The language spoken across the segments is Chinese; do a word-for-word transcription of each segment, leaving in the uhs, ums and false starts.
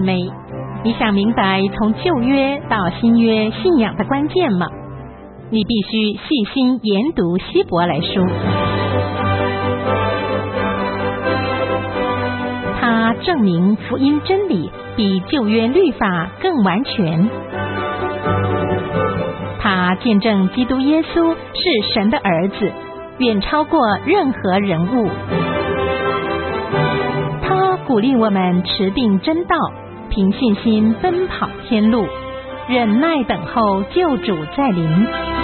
妹，你想明白从旧约到新约信仰的关键吗？你必须细心研读希伯来书，它证明福音真理比旧约律法更完全，它见证基督耶稣是神的儿子，远超过任何人物。他鼓励我们持定真道，凭信心奔跑天路，忍耐等候救主再临。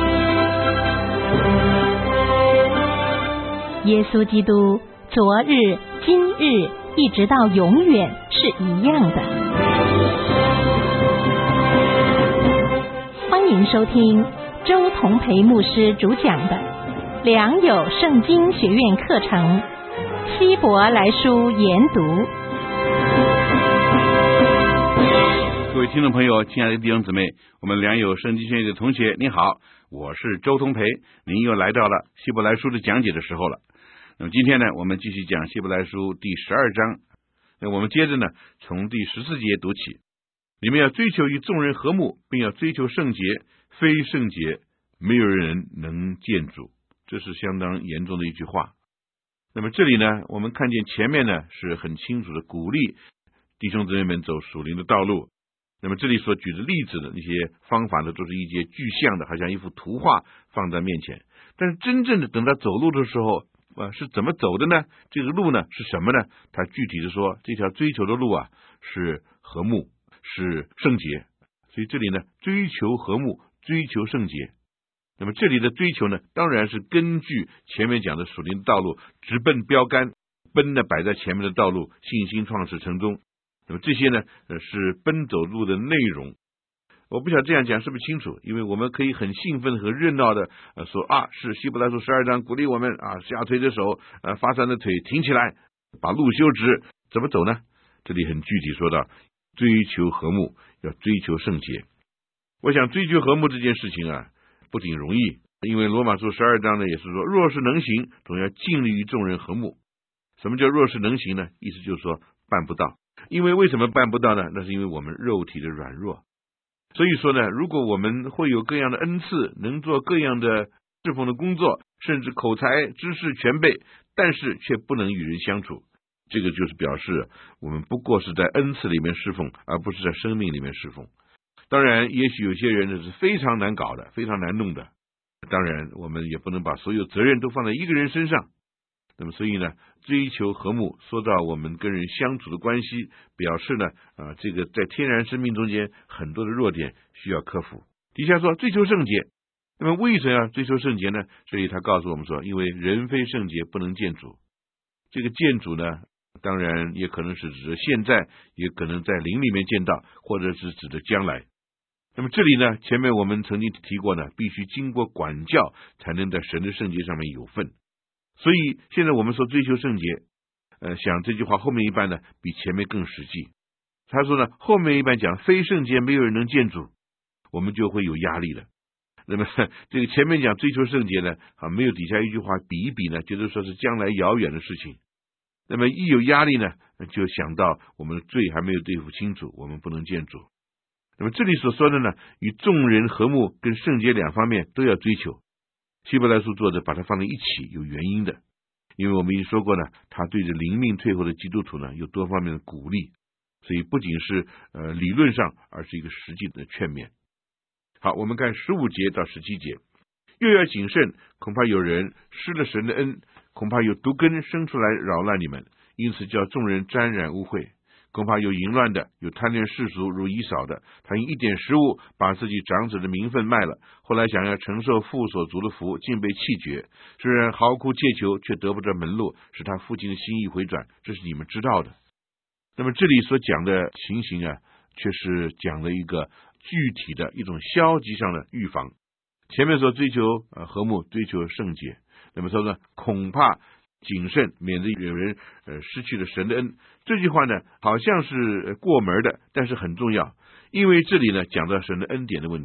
耶稣基督昨日、今日一直到永远是一样的。欢迎收听周同培牧师主讲的良友圣经学院课程希伯来书研读。 各位听众朋友，亲爱的弟兄姊妹，我们良友圣经学院的同学你好，我是周同培，您又来到了希伯来书的讲解的时候了。那么今天呢，我们继续讲希伯来书第十二章。那我们接着呢，从第十四节读起。你们要追求与众人和睦，并要追求圣洁，非圣洁没有人能见主。这是相当严重的一句话。那么这里呢，我们看见前面呢是很清楚的鼓励弟兄姊妹们走属灵的道路。那么这里所举的例子的那些方法呢，都是一些具象的，好像一幅图画放在面前。但是真正的等他走路的时候，呃，是怎么走的呢？这个路呢是什么呢？他具体的说，这条追求的路啊是和睦，是圣洁。所以这里呢，追求和睦，追求圣洁。那么这里的追求呢，当然是根据前面讲的属灵的道路，直奔标杆，奔呢摆在前面的道路，信心创始成终。那么这些呢，呃，是奔走路的内容。我不晓得这样讲是不是清楚，因为我们可以很兴奋和热闹的呃说啊，是希伯来书十二章鼓励我们啊，下垂的手，呃，发散的腿挺起来，把路修直。怎么走呢？这里很具体说到，追求和睦，要追求圣洁。我想追求和睦这件事情啊，不仅容易，因为罗马书十二章呢也是说，若是能行，总要尽力与众人和睦。什么叫若是能行呢？意思就是说办不到。因为为什么办不到呢？那是因为我们肉体的软弱。所以说呢，如果我们会有各样的恩赐，能做各样的侍奉的工作，甚至口才、知识全备，但是却不能与人相处，这个就是表示我们不过是在恩赐里面侍奉，而不是在生命里面侍奉。当然，也许有些人呢是非常难搞的，非常难弄的。当然，我们也不能把所有责任都放在一个人身上。那么，所以呢，追求和睦，说到我们跟人相处的关系，表示呢，啊、呃，这个在天然生命中间很多的弱点需要克服。底下说追求圣洁，那么为什么要追求圣洁呢？所以他告诉我们说，因为人非圣洁不能见主。这个见主呢，当然也可能是指的现在，也可能在灵里面见到，或者是指的将来。那么这里呢，前面我们曾经提过呢，必须经过管教，才能在神的圣洁上面有份。所以现在我们说追求圣洁，呃，想这句话后面一半呢，比前面更实际。他说呢，后面一半讲非圣洁没有人能见主，我们就会有压力了。那么这个前面讲追求圣洁呢，啊，没有底下一句话比一比呢，就是说是将来遥远的事情。那么一有压力呢，就想到我们的罪还没有对付清楚，我们不能见主。那么这里所说的呢，与众人和睦跟圣洁两方面都要追求。希伯来书作者把它放在一起有原因的，因为我们已经说过呢，他对着灵命退后的基督徒呢有多方面的鼓励，所以不仅是呃理论上，而是一个实际的劝勉。好，我们看十五节到十七节，又要谨慎，恐怕有人失了神的恩，恐怕有毒根生出来扰乱你们，因此叫众人沾染污秽。恐怕有淫乱的，有贪恋世俗如以扫的，他因一点食物把自己长子的名分卖了，后来想要承受父所足的福，竟被弃绝。虽然嚎哭切求，却得不着门路，使他父亲的心意回转，这是你们知道的。那么这里所讲的情形啊，却是讲了一个具体的一种消极上的预防。前面说追求呃和睦，追求圣洁，那么说呢，恐怕谨慎，免得有人呃失去了神的恩。这句话呢，好像是过门的，但是很重要，因为这里呢讲到神的恩典的问题。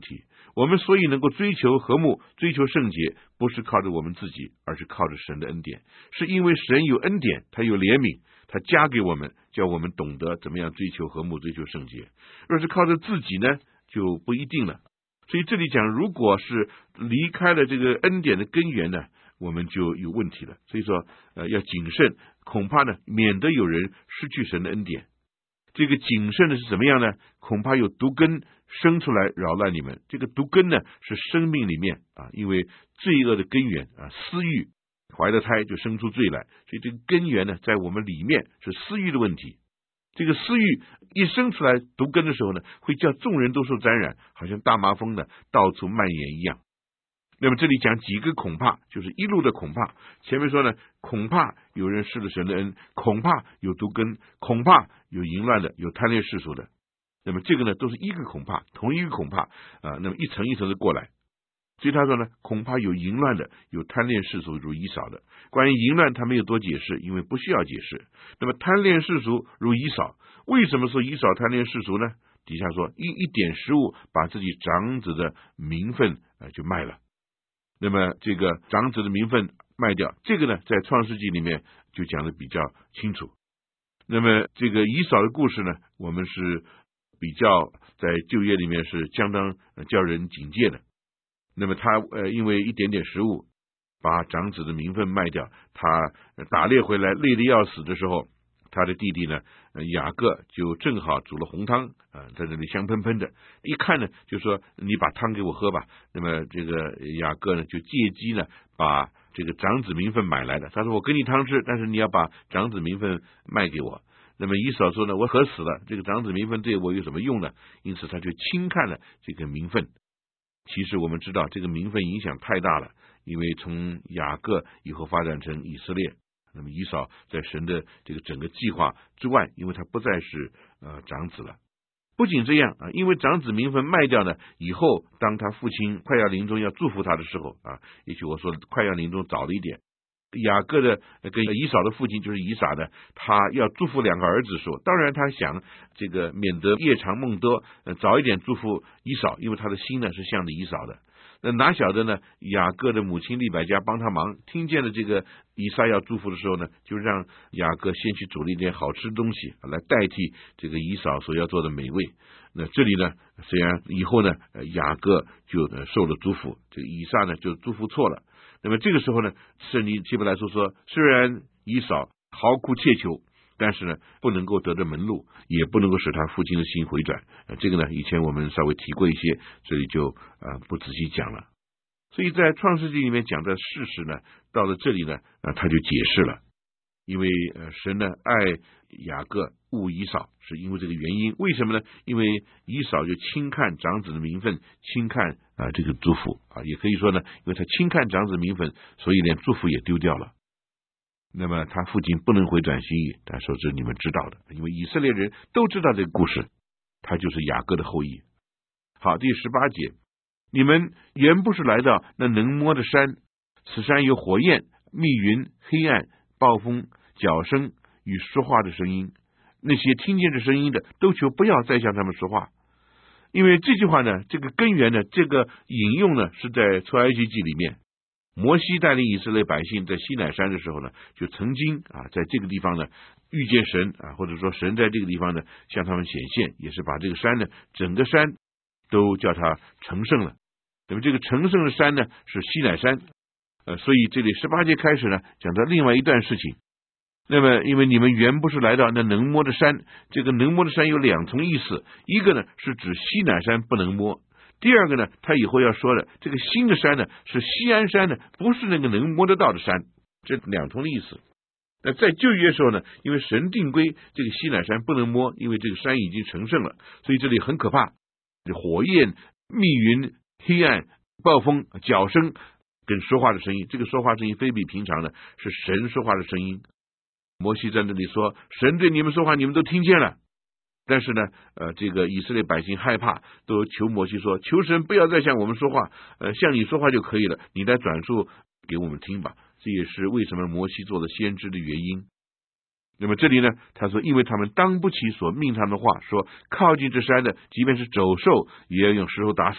我们所以能够追求和睦，追求圣洁，不是靠着我们自己，而是靠着神的恩典。是因为神有恩典，他有怜悯，他加给我们，叫我们懂得怎么样追求和睦，追求圣洁。若是靠着自己呢，就不一定了。所以这里讲，如果是离开了这个恩典的根源呢，我们就有问题了。所以说呃，要谨慎，恐怕呢免得有人失去神的恩典。这个谨慎的是怎么样呢？恐怕有毒根生出来扰乱你们。这个毒根呢是生命里面啊，因为罪恶的根源啊，私欲，怀了胎就生出罪来，所以这个根源呢在我们里面是私欲的问题。这个私欲一生出来毒根的时候呢，会叫众人都受沾染，好像大麻风呢到处蔓延一样。那么这里讲几个恐怕，就是一路的恐怕。前面说呢，恐怕有人失了神的恩，恐怕有毒根，恐怕有淫乱的，有贪恋世俗的。那么这个呢都是一个恐怕，同一个恐怕啊，那么一层一层的过来。所以他说呢，恐怕有淫乱的，有贪恋世俗如以扫的。关于淫乱他没有多解释，因为不需要解释。那么贪恋世俗如以扫，为什么说以扫贪恋世俗呢？底下说因一点食物把自己长子的名分呃就卖了。那么这个长子的名分卖掉，这个呢在创世纪里面就讲的比较清楚。那么这个以扫的故事呢，我们是比较在旧约里面是相当叫人警戒的。那么他呃因为一点点食物把长子的名分卖掉，他打猎回来累得要死的时候，他的弟弟呢雅各就正好煮了红汤啊、呃，在那里香喷喷的，一看呢就说你把汤给我喝吧。那么这个雅各呢就借机呢把这个长子名分买来的，他说我给你汤吃，但是你要把长子名分卖给我。那么以扫说呢，我渴死了，这个长子名分对我有什么用呢？因此他就轻看了这个名分。其实我们知道这个名分影响太大了，因为从雅各以后发展成以色列，那么以扫在神的这个整个计划之外，因为他不再是呃长子了。不仅这样啊，因为长子名分卖掉呢，以后当他父亲快要临终要祝福他的时候啊，也许我说快要临终早了一点，雅各的跟以扫的父亲就是以撒的，他要祝福两个儿子说，当然他想这个免得夜长梦多，呃，早一点祝福以扫，因为他的心呢是向着以扫的。那哪晓得呢，雅各的母亲利百加帮他忙，听见了这个以撒要祝福的时候呢，就让雅各先去煮了一点好吃的东西来代替这个以扫所要做的美味。那这里呢，虽然以后呢雅各就受了祝福，这个以撒呢就祝福错了。那么这个时候呢，圣经希伯来书说，虽然以扫嚎哭切求，但是呢不能够得着门路，也不能够使他父亲的心回转、呃、这个呢以前我们稍微提过一些，这里就呃不仔细讲了。所以在创世纪里面讲的事实呢，到了这里呢、呃、他就解释了，因为呃神呢爱雅各恶以扫，是因为这个原因。为什么呢？因为以扫就轻看长子的名分，轻看啊、呃、这个祝福啊，也可以说呢，因为他轻看长子名分，所以连祝福也丢掉了。那么他父亲不能回转心意，他说是你们知道的，因为以色列人都知道这个故事，他就是雅各的后裔。好，第十八节，你们原不是来到那能摸的山，此山有火焰、密云、黑暗、暴风、角声与说话的声音，那些听见这声音的都求不要再向他们说话。因为这句话呢，这个根源呢，这个引用呢是在出埃及记里面，摩西带领以色列百姓在西乃山的时候呢，就曾经啊在这个地方呢遇见神啊，或者说神在这个地方呢向他们显现，也是把这个山呢整个山都叫它成圣了。那么这个成圣的山呢是西乃山，呃，所以这里十八节开始呢讲到另外一段事情。那么因为你们原不是来到那能摸的山，这个能摸的山有两重意思，一个呢是指西乃山不能摸，第二个呢他以后要说的这个新的山呢是西安山呢，不是那个能摸得到的山，这两重的意思。那在旧约的时候呢，因为神定规这个西乃山不能摸，因为这个山已经成圣了，所以这里很可怕，火焰、密云、黑暗、暴风、角声跟说话的声音，这个说话声音非比平常的，是神说话的声音。摩西在这里说，神对你们说话你们都听见了，但是呢呃，这个以色列百姓害怕，都求摩西说，求神不要再向我们说话，呃，向你说话就可以了，你来转述给我们听吧。这也是为什么摩西做了先知的原因。那么这里呢他说，因为他们当不起所命他们的话，说靠近这山的即便是走兽也要用石头打死。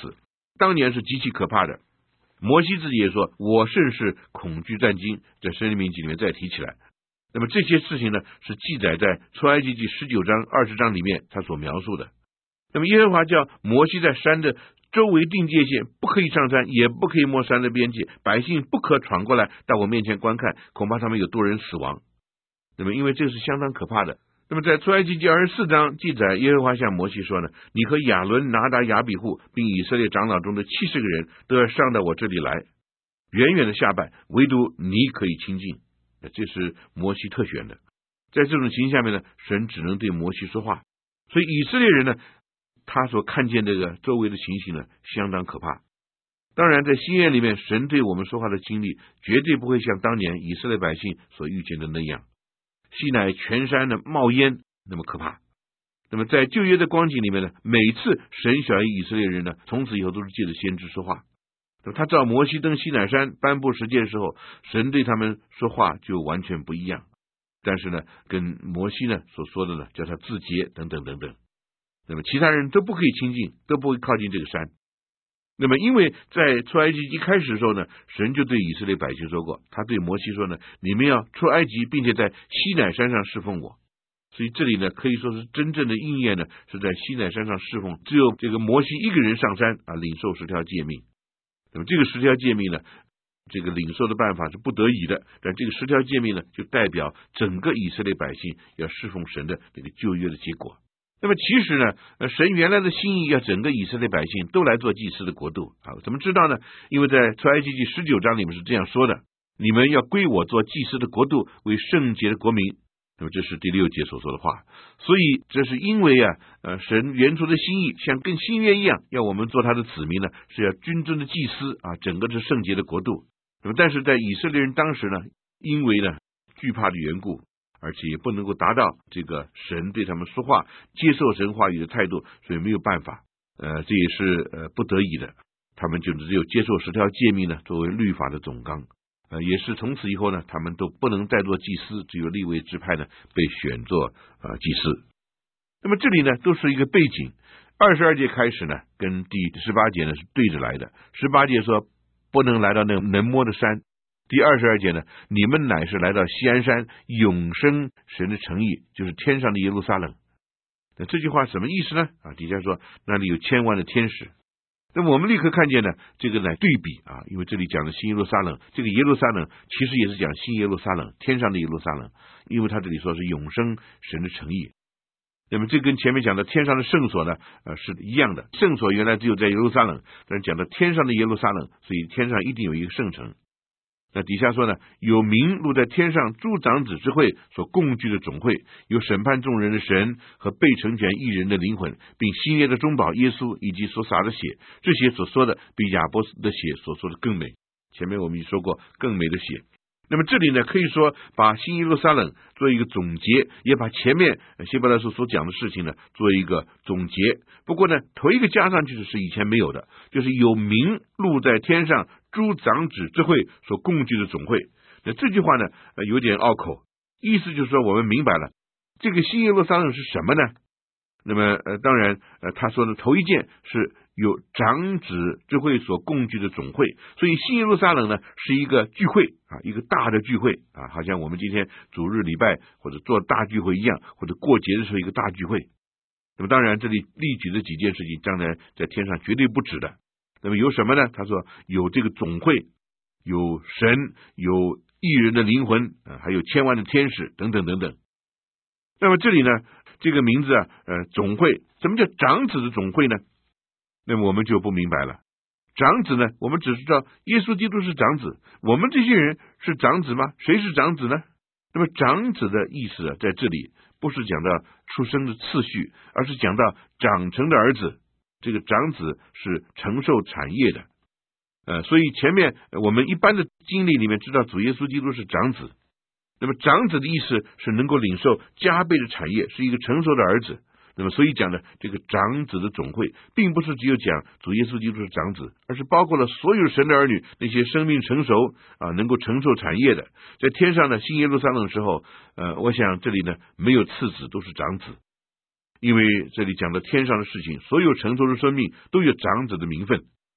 当年是极其可怕的。摩西自己也说，我甚是恐惧战惊，在申命记里面再提起来。那么这些事情呢，是记载在出埃及记十九章二十章里面他所描述的。那么耶和华叫摩西在山的周围定界限，不可以上山，也不可以摸山的边界，百姓不可闯过来到我面前观看，恐怕他们有多人死亡。那么因为这是相当可怕的。那么在出埃及记二十四章记载，耶和华向摩西说呢，你和亚伦、拿达、亚比户并以色列长老中的七十个人都要上到我这里来，远远的下拜，唯独你可以亲近。这是摩西特选的。在这种情形下面呢，神只能对摩西说话。所以以色列人呢，他所看见这个周围的情形呢，相当可怕。当然在新约里面，神对我们说话的经历绝对不会像当年以色列百姓所预见的那样，西乃全山的冒烟那么可怕。那么在旧约的光景里面呢，每次神晓谕以色列人呢，从此以后都是借着先知说话。那么他照摩西登西乃山颁布十诫的时候，神对他们说话就完全不一样。但是呢，跟摩西呢所说的呢，叫他自洁等等等等。那么其他人都不可以亲近，都不会靠近这个山。那么因为在出埃及一开始的时候呢，神就对以色列百姓说过，他对摩西说呢，你们要出埃及，并且在西乃山上侍奉我。所以这里呢，可以说是真正的应验呢，是在西乃山上侍奉，只有这个摩西一个人上山啊，领受十条诫命。那么这个十条诫命呢，这个领受的办法是不得已的，但这个十条诫命呢，就代表整个以色列百姓要侍奉神的这个旧约的结果。那么其实呢，呃，神原来的心意要整个以色列百姓都来做祭司的国度啊。怎么知道呢？因为在出埃及记十九章里面是这样说的，你们要归我做祭司的国度，为圣洁的国民。那么这是第六节所说的话。所以这是因为啊，呃，神原初的心意像跟新约一样，要我们做他的子民呢，是要君尊的祭司啊，整个是圣洁的国度。那么但是在以色列人当时呢，因为呢惧怕的缘故，而且也不能够达到这个神对他们说话、接受神话语的态度，所以没有办法，呃，这也是呃不得已的，他们就只有接受十条诫命呢作为律法的总纲，呃，也是从此以后呢，他们都不能再做祭司，只有利未支派呢被选做呃祭司。那么这里呢都是一个背景，二十二节开始呢，跟第十八节呢是对着来的。十八节说不能来到那能摸的山。第二十二节呢，你们乃是来到锡安山，永生神的诚意，就是天上的耶路撒冷。那这句话什么意思呢？啊，底下说那里有千万的天使。那么我们立刻看见呢，这个来对比啊，因为这里讲的新耶路撒冷，这个耶路撒冷其实也是讲新耶路撒冷，天上的耶路撒冷，因为他这里说是永生神的诚意。那么这跟前面讲的天上的圣所呢，呃，是一样的。圣所原来只有在耶路撒冷，但是讲的天上的耶路撒冷，所以天上一定有一个圣城。那底下说呢，有名录在天上诸长子之会所共聚的总会，有审判众人的神和被成全义人的灵魂，并新约的中保耶稣以及所洒的血，这些所说的比亚波斯的血所说的更美。前面我们已说过更美的血。那么这里呢，可以说把新耶路撒冷做一个总结，也把前面希伯来书所讲的事情呢做一个总结。不过呢，头一个加上去的是以前没有的，就是有名录在天上诸长子之会所共聚的总会。那这句话呢，呃、有点拗口，意思就是说我们明白了这个新耶路撒冷是什么呢？那么呃，当然呃，他说的头一件是有长子之会所共聚的总会，所以新耶路撒冷呢是一个聚会啊，一个大的聚会啊，好像我们今天主日礼拜或者做大聚会一样，或者过节的时候一个大聚会。那么当然这里例举的几件事情，将来在天上绝对不止的。那么有什么呢？他说有这个总会，有神，有义人的灵魂啊，还有千万的天使等等等等。那么这里呢，这个名字啊，呃，总会，什么叫长子的总会呢？那么我们就不明白了。长子呢，我们只知道耶稣基督是长子，我们这些人是长子吗？谁是长子呢？那么长子的意思啊，在这里不是讲到出生的次序，而是讲到长成的儿子。这个长子是承受产业的，呃，所以前面我们一般的经历里面知道主耶稣基督是长子。那么长子的意思是能够领受加倍的产业，是一个成熟的儿子。那么所以讲的这个长子的总会，并不是只有讲主耶稣基督是长子，而是包括了所有神的儿女，那些生命成熟啊，能够承受产业的。在天上的新耶路撒冷的时候，呃，我想这里呢没有次子，都是长子，因为这里讲的天上的事情，所有成熟的生命都有长子的名分，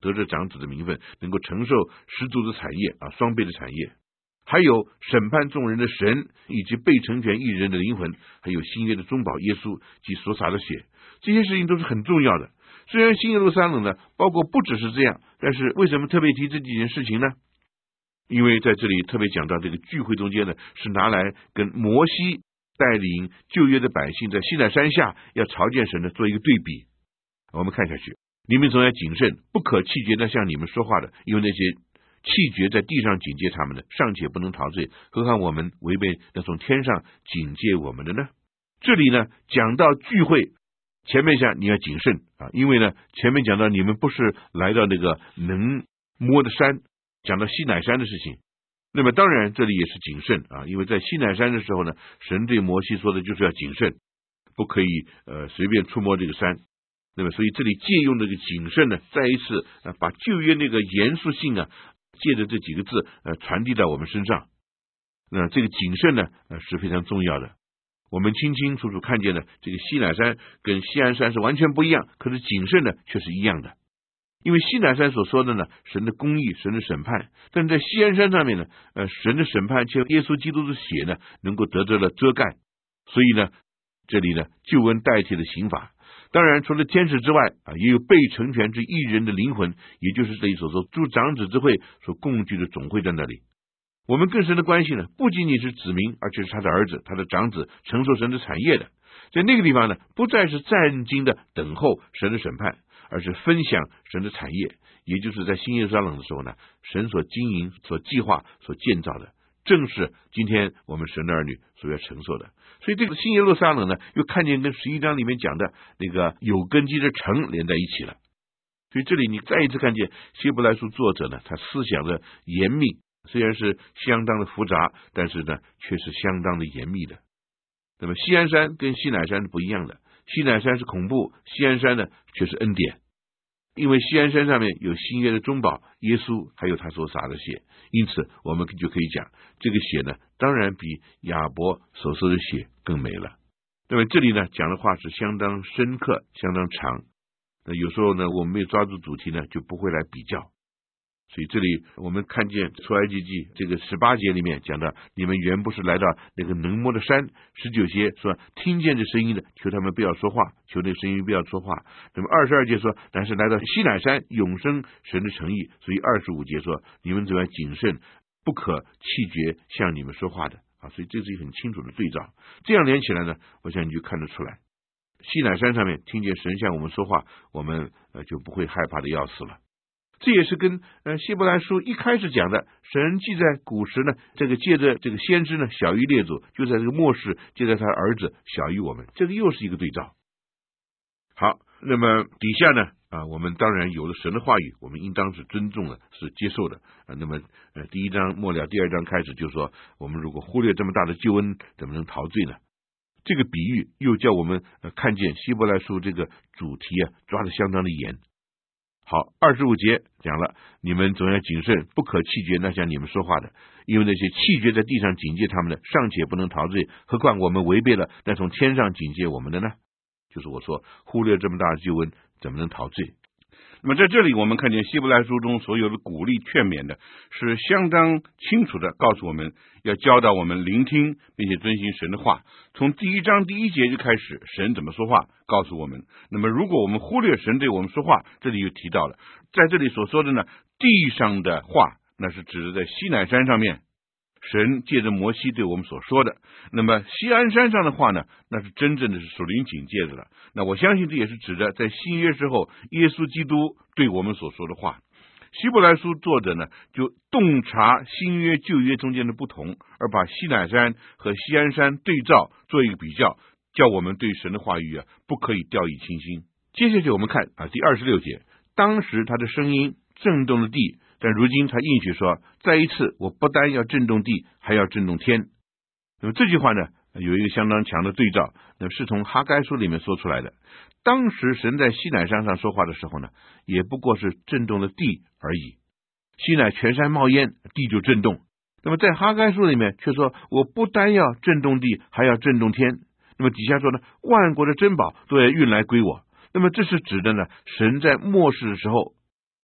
得着长子的名分，能够承受十足的产业啊，双倍的产业。还有审判众人的神，以及被成全一人的灵魂，还有新约的中保耶稣及所洒的血，这些事情都是很重要的。虽然新耶路撒冷呢，包括不只是这样，但是为什么特别提这几件事情呢？因为在这里特别讲到这个聚会中间呢，是拿来跟摩西带领旧约的百姓在西奈山下要朝见神的做一个对比。我们看下去，你们总要谨慎，不可气绝的向你们说话的，因为那些气绝在地上警戒他们的，尚且不能逃罪，何况我们违背那从天上警戒我们的呢？这里呢讲到聚会，前面讲你要谨慎啊，因为呢前面讲到你们不是来到那个能摸的山，讲到西乃山的事情。那么当然这里也是谨慎啊，因为在西乃山的时候呢，神对摩西说的就是要谨慎，不可以呃随便触摸这个山。那么所以这里借用这个谨慎呢，再一次、呃、把旧约那个严肃性啊，借着这几个字呃传递到我们身上。那这个谨慎呢、呃、是非常重要的。我们清清楚楚看见呢，这个西乃山跟锡安山是完全不一样，可是谨慎呢却是一样的。因为西乃山所说的呢，神的公义，神的审判，但是在锡安山上面呢，呃，神的审判却耶稣基督的血呢，能够得着了遮盖。所以呢，这里呢，救恩代替了刑罚。当然，除了天使之外啊，也有被成全之一人的灵魂，也就是这里所说诸长子之会所共聚的总会在那里。我们更深的关系呢，不仅仅是子民，而且是他的儿子，他的长子，承受神的产业的。在那个地方呢，不再是战兢的等候神的审判，而是分享神的产业，也就是在新耶路撒冷的时候呢，神所经营、所计划、所建造的，正是今天我们神的儿女所要承受的。所以这个新耶路撒冷呢，又看见跟十一章里面讲的那个有根基的城连在一起了。所以这里你再一次看见希伯来书作者呢，他思想的严密，虽然是相当的复杂，但是呢，却是相当的严密的。那么锡安山跟西乃山是不一样的，西乃山是恐怖，锡安山呢却是恩典。因为锡安山上面有新约的中保耶稣，还有他所洒的血，因此我们就可以讲，这个血呢，当然比亚伯所受的血更美了。那么这里呢讲的话是相当深刻，相当长。那有时候呢，我们没有抓住主题呢，就不会来比较。所以这里我们看见出埃及记这个十八节里面讲到，你们原不是来到那个能摸的山。十九节说，听见这声音的，求他们不要说话，求那声音不要说话。那么二十二节说，但是来到西乃山，永生神的诚意。所以二十五节说，你们只要谨慎，不可气绝向你们说话的啊。所以这是一个很清楚的对照。这样连起来呢，我想你就看得出来，西乃山上面听见神向我们说话，我们呃就不会害怕的要死了。这也是跟呃希伯来书一开始讲的，神既在古时呢，这个借着这个先知呢小于列祖，就在这个末世借着他儿子小于我们，这个又是一个对照。好，那么底下呢啊，我们当然有了神的话语，我们应当是尊重的，是接受的啊。那么呃第一章末了，第二章开始就说，我们如果忽略这么大的救恩，怎么能陶醉呢？这个比喻又叫我们呃看见希伯来书这个主题啊抓得相当的严。好，二十五节讲了，你们总要谨慎，不可气绝那向你们说话的，因为那些气绝在地上警戒他们的，尚且不能陶醉，何况我们违背了那从天上警戒我们的呢？就是我说忽略这么大的救恩，怎么能陶醉？那么在这里我们看见希伯来书中所有的鼓励劝勉的，是相当清楚的告诉我们，要教导我们聆听并且遵行神的话。从第一章第一节就开始，神怎么说话告诉我们。那么如果我们忽略神对我们说话，这里又提到了，在这里所说的呢，地上的话，那是指的在西乃山上面神借着摩西对我们所说的。那么锡安山上的话呢，那是真正的是属灵警戒的了。那我相信这也是指的在新约之后耶稣基督对我们所说的话。希伯来书作者呢，就洞察新约旧约中间的不同，而把西乃山和锡安山对照做一个比较，叫我们对神的话语啊不可以掉以轻心。接下去我们看啊第二十六节，当时他的声音震动了地，但如今他应许说，再一次我不单要震动地，还要震动天。那么这句话呢，有一个相当强的对照，那是从哈该书里面说出来的。当时神在西乃山上说话的时候呢，也不过是震动了地而已。西乃全山冒烟，地就震动。那么在哈该书里面却说，我不单要震动地，还要震动天。那么底下说呢，万国的珍宝都要运来归我。那么这是指的呢，神在末世的时候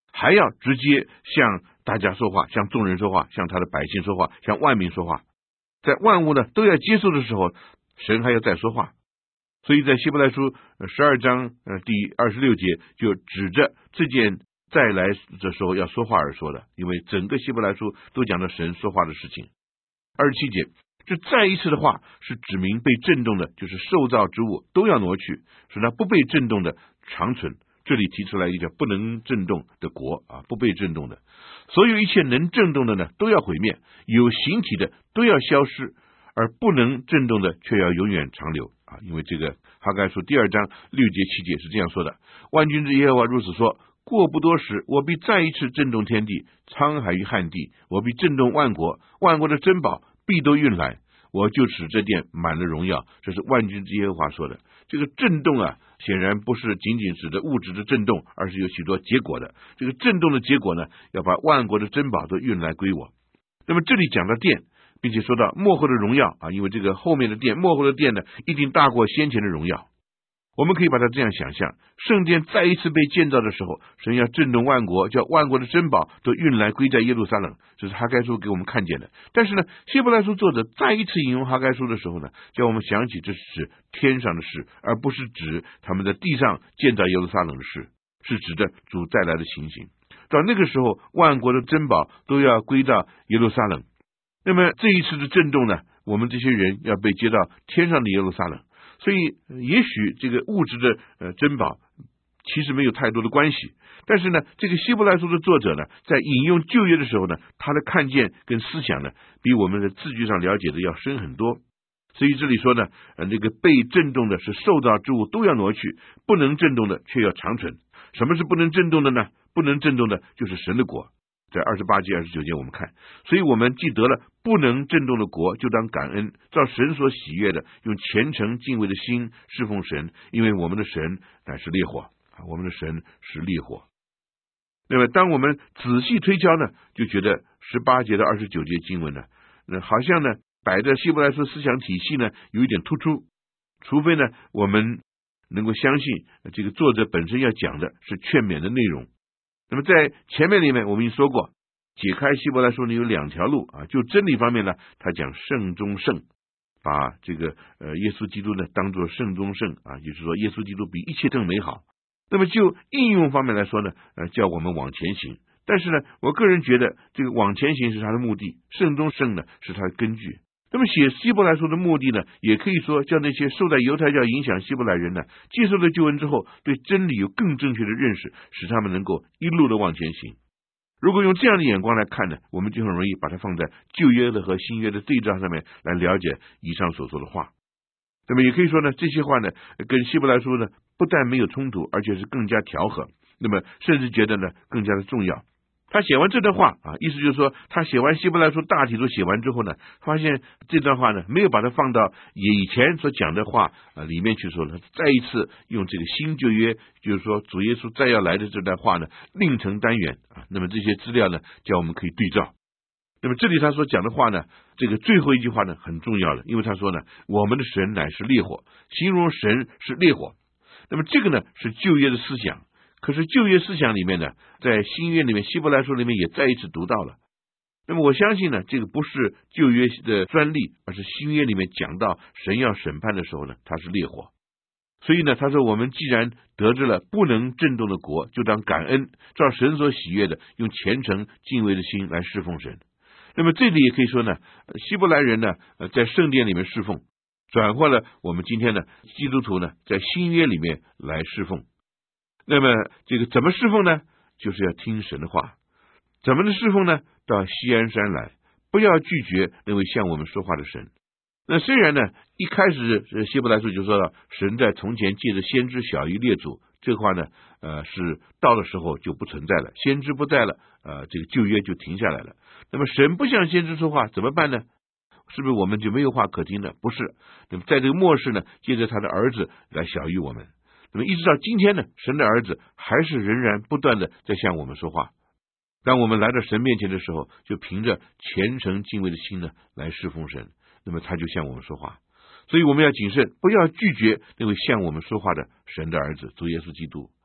还要直接向大家说话，向众人说话，向他的百姓说话，向万民说话。在万物呢都要接受的时候，神还要再说话。所以在希伯来书十二章呃第二十六节就指着这件再来的时候要说话而说的，因为整个希伯来书都讲到神说话的事情。二十七节，这再一次的话是指明被震动的，就是受造之物都要挪去，使它不被震动的长存。这里提出来一个叫不能震动的国啊，不被震动的，所有一切能震动的呢都要毁灭，有形体的都要消失，而不能震动的却要永远长留啊。因为这个哈该书第二章六节七节是这样说的：万军之耶和华如此说，过不多时，我必再一次震动天地，沧海与旱地，我必震动万国，万国的珍宝必都运来，我就使这殿满了荣耀。这是万军之耶和华说的。这个震动啊，显然不是仅仅指的物质的震动，而是有许多结果的。这个震动的结果呢，要把万国的珍宝都运来归我。那么这里讲到殿，并且说到末后的荣耀啊，因为这个后面的殿，末后的殿呢，一定大过先前的荣耀。我们可以把它这样想象，圣殿再一次被建造的时候，神要震动万国，叫万国的珍宝都运来归在耶路撒冷，这是哈该书给我们看见的。但是呢，希伯来书作者再一次引用哈该书的时候呢，叫我们想起这是指天上的事，而不是指他们在地上建造耶路撒冷的事，是指着主再来的情形。到那个时候，万国的珍宝都要归到耶路撒冷。那么这一次的震动呢，我们这些人要被接到天上的耶路撒冷。所以也许这个物质的呃珍宝其实没有太多的关系，但是呢，这个希伯来书的作者呢，在引用旧约的时候呢，他的看见跟思想呢，比我们的字句上了解的要深很多。所以这里说呢，呃，这个被震动的是受造之物都要挪去，不能震动的却要长存。什么是不能震动的呢？不能震动的就是神的国。在二十八节、二十九节我们看，所以我们既得了不能震动的国，就当感恩，照神所喜悦的，用虔诚敬畏的心侍奉神，因为我们的神乃是烈火，我们的神是烈火。那么当我们仔细推敲呢，就觉得十八节到二十九节经文呢，那好像呢摆在希伯来书思想体系呢有一点突出，除非呢我们能够相信这个作者本身要讲的是劝勉的内容。那么在前面里面我们已经说过，解开希伯来书呢有两条路啊。就真理方面呢，他讲圣中圣，把这个呃耶稣基督呢当作圣中圣啊，也就是说耶稣基督比一切更美好。那么就应用方面来说呢，呃叫我们往前行。但是呢，我个人觉得这个往前行是他的目的，圣中圣呢是他的根据。那么写希伯来书的目的呢，也可以说叫那些受在犹太教影响希伯来人呢，接受了救恩之后，对真理有更正确的认识，使他们能够一路的往前行。如果用这样的眼光来看呢，我们就很容易把它放在旧约的和新约的对照上面来了解以上所说的话。那么也可以说呢，这些话呢，跟希伯来书呢不但没有冲突，而且是更加调和，那么甚至觉得呢更加的重要。他写完这段话啊，意思就是说，他写完希伯来书大体都写完之后呢，发现这段话呢没有把它放到以前所讲的话啊里面去说了，再一次用这个新旧约，就是说主耶稣再要来的这段话呢另成单元啊。那么这些资料呢，叫我们可以对照。那么这里他所讲的话呢，这个最后一句话呢很重要了，因为他说呢，我们的神乃是烈火，形容神是烈火。那么这个呢是旧约的思想。可是旧约思想里面呢，在新约里面希伯来书里面也再一次读到了。那么我相信呢，这个不是旧约的专利，而是新约里面讲到神要审判的时候呢，它是烈火。所以呢，他说我们既然得知了不能震动的国，就当感恩，照神所喜悦的，用虔诚敬畏的心来侍奉神。那么这里也可以说呢，希伯来人呢在圣殿里面侍奉，转换了我们今天的基督徒呢在新约里面来侍奉。那么这个怎么侍奉呢？就是要听神的话。怎么的侍奉呢？到锡安山来，不要拒绝那位向我们说话的神。那虽然呢，一开始希伯来书就说到，神在从前借着先知小于列祖，这话呢，呃，是到的时候就不存在了，先知不在了，呃，这个旧约就停下来了。那么神不向先知说话怎么办呢？是不是我们就没有话可听呢？不是。那么在这个末世呢，借着他的儿子来小于我们。那么一直到今天呢，神的儿子还是仍然不断的在向我们说话。当我们来到神面前的时候，就凭着虔诚敬畏的心呢来侍奉神，那么他就向我们说话。所以我们要谨慎，不要拒绝那位向我们说话的神的儿子主耶稣基督。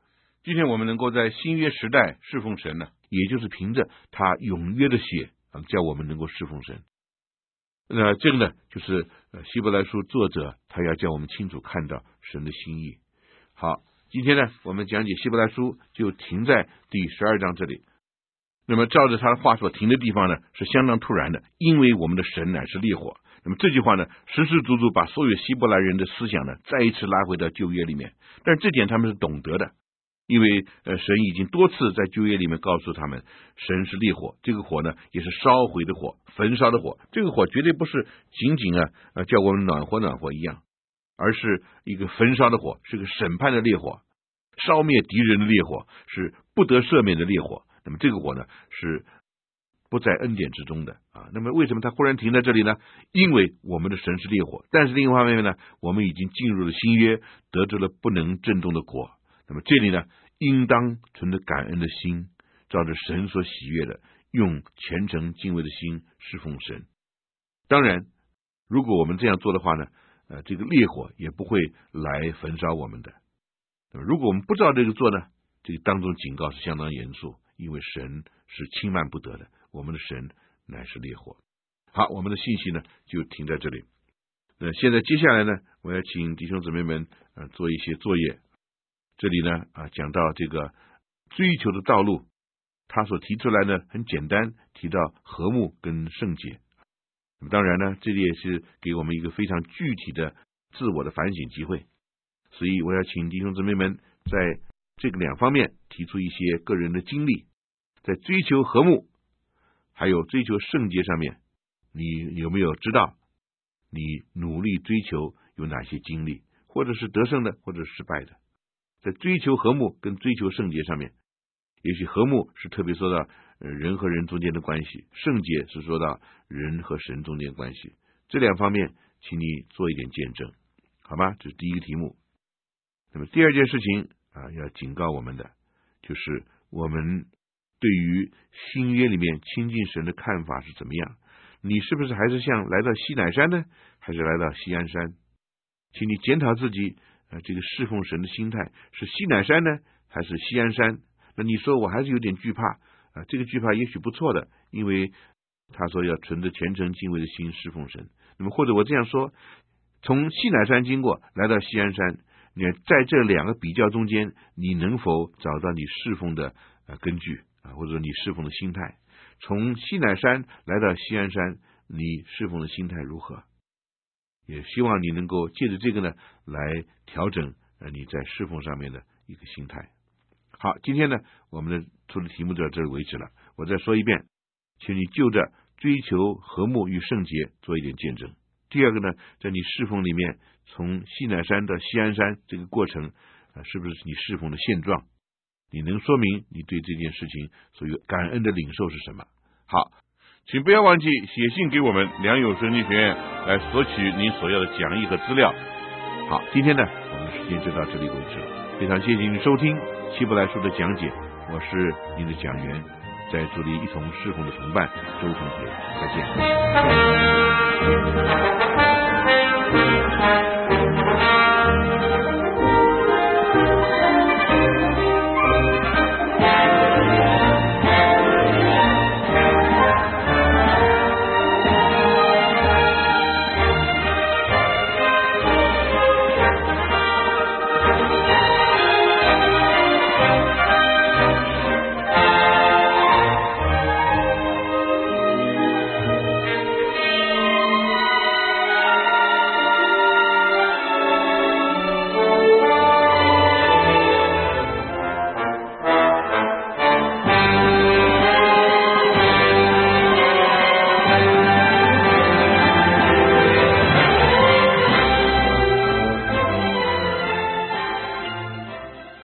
今天我们能够在新约时代侍奉神呢，也就是凭着他永约的血啊，叫我们能够侍奉神。那这个呢，就是希伯来书作者他要叫我们清楚看到神的心意。好，今天呢，我们讲解希伯来书就停在第十二章这里。那么照着他的话说，停的地方呢是相当突然的，因为我们的神乃是烈火。那么这句话呢，实实足足把所有希伯来人的思想呢，再一次拉回到旧约里面。但是这点他们是懂得的，因为呃，神已经多次在旧约里面告诉他们，神是烈火，这个火呢也是烧毁的火，焚烧的火。这个火绝对不是仅仅啊呃叫我们暖和暖和一样，而是一个焚烧的火，是个审判的烈火，烧灭敌人的烈火，是不得赦免的烈火。那么这个火呢是不在恩典之中的啊。那么为什么它忽然停在这里呢？因为我们的神是烈火，但是另一方面呢，我们已经进入了新约，得着了不能震动的果。那么这里呢，应当存着感恩的心，照着神所喜悦的，用虔诚敬畏的心侍奉神。当然，如果我们这样做的话呢，呃，这个烈火也不会来焚烧我们的。那么如果我们不照这个做呢，这个当中警告是相当严肃，因为神是轻慢不得的，我们的神乃是烈火。好，我们的信息呢就停在这里。那现在接下来呢，我要请弟兄姊妹们呃做一些作业。这里呢啊讲到这个追求的道路，他所提出来呢很简单，提到和睦跟圣洁。那么当然呢，这里也是给我们一个非常具体的自我的反省机会。所以我要请弟兄姊妹们在这个两方面提出一些个人的经历，在追求和睦还有追求圣洁上面，你有没有知道你努力追求有哪些经历，或者是得胜的，或者是失败的？在追求和睦跟追求圣洁上面，也许和睦是特别说到人和人中间的关系，圣洁是说到人和神中间的关系。这两方面请你做一点见证，好吗？这是第一个题目。那么第二件事情啊，要警告我们的就是我们对于新约里面亲近神的看法是怎么样？你是不是还是像来到西乃山呢，还是来到锡安山？请你检讨自己呃，这个侍奉神的心态是西乃山呢，还是锡安山？那你说我还是有点惧怕啊、呃，这个惧怕也许不错的，因为他说要存着虔诚敬畏的心侍奉神。那么或者我这样说，从西乃山经过来到锡安山，你在这两个比较中间，你能否找到你侍奉的呃根据啊，或者说你侍奉的心态？从西乃山来到锡安山，你侍奉的心态如何？也希望你能够借着这个呢，来调整呃你在侍奉上面的一个心态。好，今天呢，我们的出的题目就到这里为止了。我再说一遍，请你就着追求和睦与圣洁做一点见证。第二个呢，在你侍奉里面，从西乃山到锡安山这个过程，呃、是不是你侍奉的现状？你能说明你对这件事情所有感恩的领受是什么？好，请不要忘记写信给我们良友神经学院来索取您所要的讲义和资料。好，今天呢，我们的时间就到这里为止了。非常谢谢您收听希伯来书的讲解，我是您的讲员，在主里一同侍奉的同伴周同学，再见。